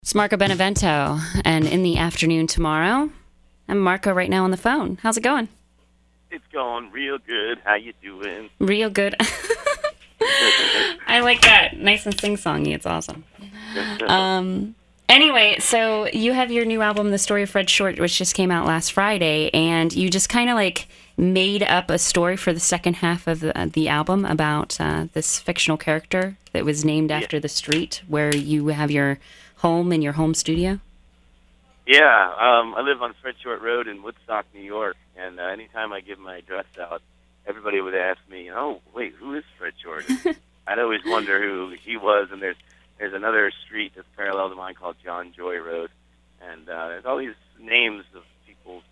It's Marco Benevento, and in the afternoon tomorrow, I'm Marco right now on the phone. How's it going? It's going real good. How you doing? Real good. I like that. Nice and sing-songy. It's awesome. Anyway, so you have your new album, The Story of Fred Short, which just came out last Friday, and you just kind of like made up a story for the second half of the album about this fictional character that was named after the street where you have your home in your home studio. Yeah, I live on Fred Short Road in Woodstock, New York, and anytime I give my address out, everybody would ask me, "Oh, wait, who is Fred Short?" I'd always wonder who he was, and there's another street that's parallel to mine called John Joy Road, and there's all these names of people,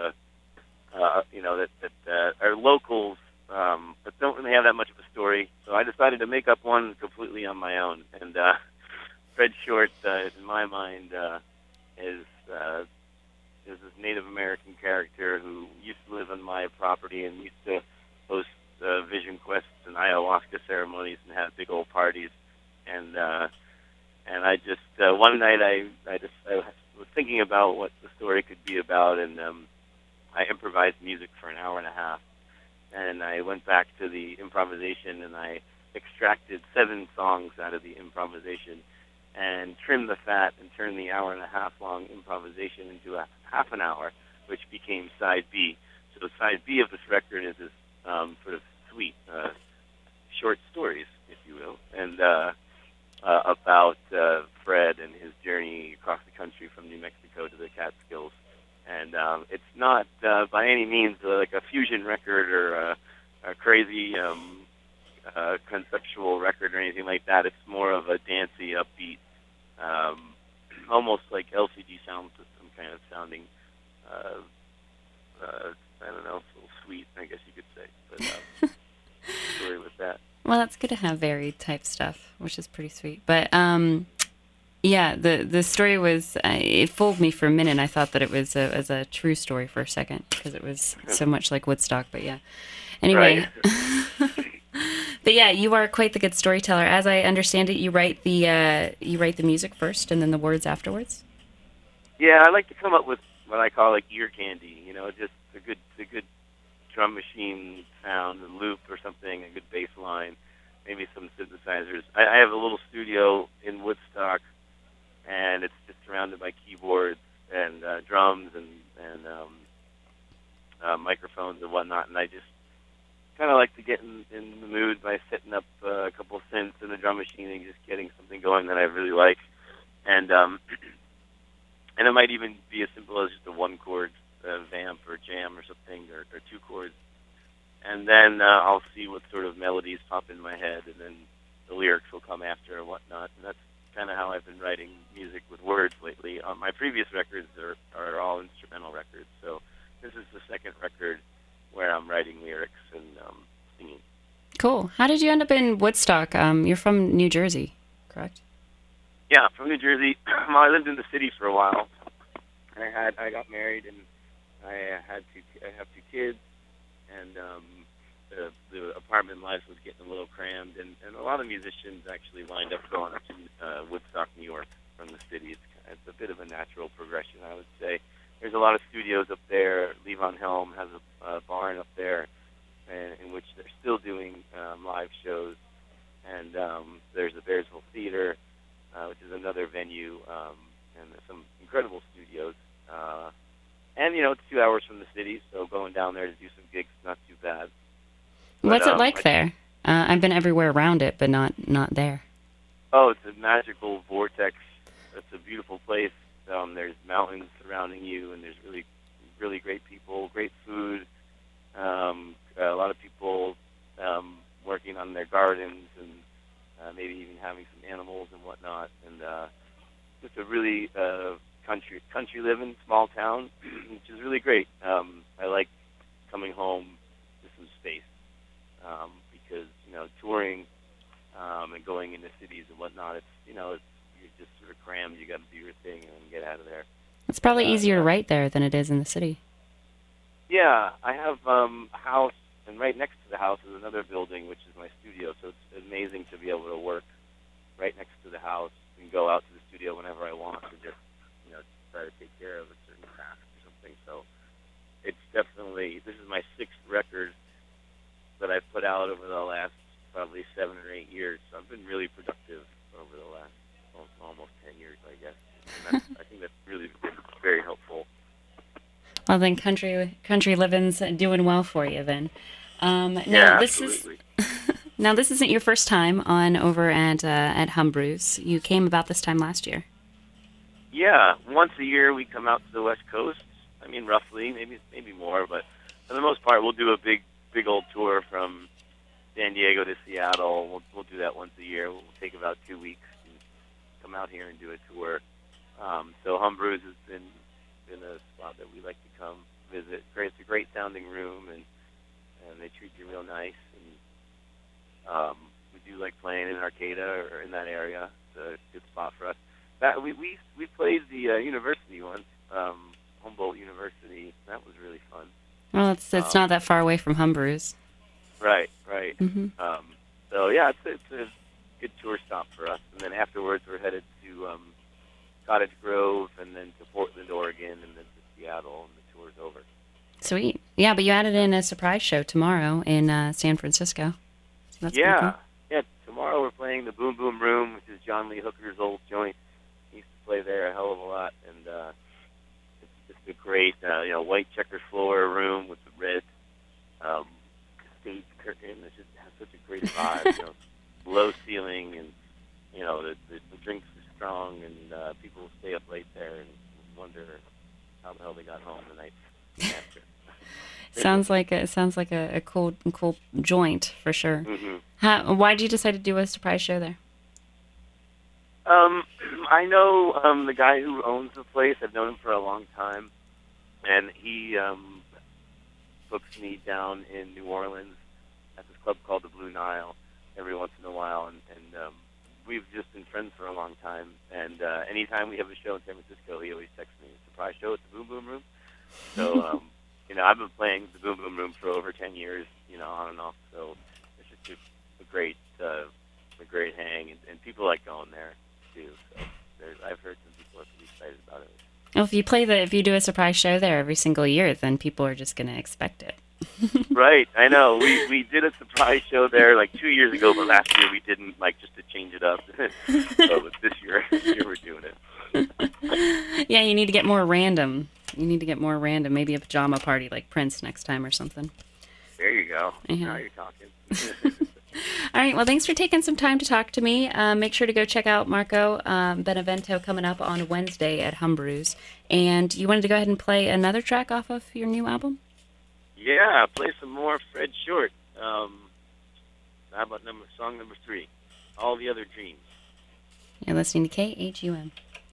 that are locals, but don't really have that much of a story. So I decided to make up one completely on my own, and Fred Short, in my mind, is this Native American character who used to live on my property and used to host vision quests and ayahuasca ceremonies and have big old parties. And I just one night I was thinking about what the story could be about, and I improvised music for an hour and a half. And I went back to the improvisation and I extracted 7 songs out of the improvisation and trimmed the fat and turned the hour and a half long improvisation into a half an hour, which became side B. So side B of this record is this sort of sweet short stories, if you will, and about Fred and his journey across the country from New Mexico to the Catskills. And it's not by any means like a fusion record or a crazy conceptual record or anything like that. It's more of a dancey, upbeat, almost like LCD Sound System kind of sounding. I don't know, a little sweet, I guess you could say. But story with that. Well, that's good to have varied type stuff, which is pretty sweet. But yeah, the story was it fooled me for a minute. I thought that it was a true story for a second because it was so much like Woodstock. But yeah, anyway. Right. But yeah, you are quite the good storyteller. As I understand it, you write the music first and then the words afterwards. Yeah, I like to come up with what I call like ear candy. You know, just a good drum machine sound, a loop or something, a good bass line, maybe some synthesizers. I have a little studio in Woodstock, and it's just surrounded by keyboards and drums and microphones and whatnot. And I just kind of like to get in the mood by setting up a couple of synths in the drum machine and just getting something going that I really like. And it might even be as simple as just a 1-chord vamp or jam or something, or 2 chords. And then I'll see what sort of melodies pop in my head, and then the lyrics will come after or whatnot. And that's kind of how I've been writing music with words lately. My previous records are all instrumental records, so this is the second record where I'm writing lyrics and singing. Cool. How did you end up in Woodstock? You're from New Jersey, correct? Yeah, from New Jersey. Well, I lived in the city for a while. I got married and I have 2 kids, and the apartment life was getting a little crammed, and a lot of musicians actually lined up going up to Woodstock, New York from the city. It's a bit of a natural progression, I would say. There's a lot of studios up there. Levon Helm has a barn up there in which they're still doing live shows. And there's the Bearsville Theater, which is another venue, and there's some incredible studios. And, it's 2 hours from the city, so going down there to do some gigs is not too bad. But, what's it like there? I've been everywhere around it, but not there. Oh, it's a magical vortex. It's a beautiful place. There's mountains surrounding you, and there's really, really great people, great food, a lot of people working on their gardens, and maybe even having some animals and whatnot. And just a really country living, small town, which is really great. I like coming home to some space because, touring and going into cities and whatnot, you're just sort of crammed. You got to do your thing and get out of there. It's probably easier to write there than it is in the city. Yeah, I have a house, and right next to the house is another building, which is my studio. So it's amazing to be able to work right next to the house and go out to the studio whenever I want to just, try to take care of a certain task or something. So it's definitely, this is my sixth record that I've put out over the last probably 7 or 8 years. So I've been really productive over the last almost 10 years, I guess. And I think that's really been very helpful. Well, then country living's doing well for you then. Yeah, absolutely. Now this isn't your first time on over at Humbrew's. You came about this time last year. Yeah, once a year we come out to the West Coast. I mean, roughly, maybe more, but for the most part, we'll do a big old tour from San Diego to Seattle. We'll do that once a year. We'll take about 2 weeks and come out here and do a tour. So Humbrew's has been a spot that we like to come visit. It's a great sounding room, and they treat you real nice. And we do like playing in Arcata or in that area. It's a good spot for us. We played the university once, Humboldt University. That was really fun. Well, it's not that far away from Humbrew's. Right. Mm-hmm. So yeah, it's a good tour stop for us. And then afterwards, we're headed to Cottage Grove, and then to Portland, Oregon, and then to Seattle, and the tour's over. Sweet. Yeah, but you added in a surprise show tomorrow in San Francisco. So that's pretty cool. Yeah. Tomorrow we're playing the Boom Boom Room, which is John Lee Hooker's old joint. He used to play there a hell of a lot, and it's just a great, white checker floor room with the red stage curtain. It just has such a great vibe. Low ceiling, and the drinks are strong, and people stay up late there and wonder how the hell they got home the night after. Sounds like a cool joint for sure. Mm-hmm. Why did you decide to do a surprise show there? I know the guy who owns the place. I've known him for a long time, and he books me down in New Orleans at this club called the Blue Nile every once in a while, and we've just been friends for a long time. And anytime we have a show in San Francisco, he always texts me, "Surprise show at the Boom Boom Room." So I've been playing the Boom Boom Room for over 10 years, on and off. So it's just a great hang, and people like going there too. So I've heard some people are pretty excited about it. Well, if you do a surprise show there every single year, then people are just going to expect it. Right, I know. We did a surprise show there like 2 years ago, but last year we didn't, just to change it up. So this year we're doing it. Yeah, you need to get more random. Maybe a pajama party like Prince next time or something. There you go. Yeah. Now you're talking. All right. Well, thanks for taking some time to talk to me. Make sure to go check out Marco Benevento coming up on Wednesday at Humbrew's. And you wanted to go ahead and play another track off of your new album? Yeah, play some more Fred Short. How about song number 3, All the Other Dreams? You're listening to KHUM.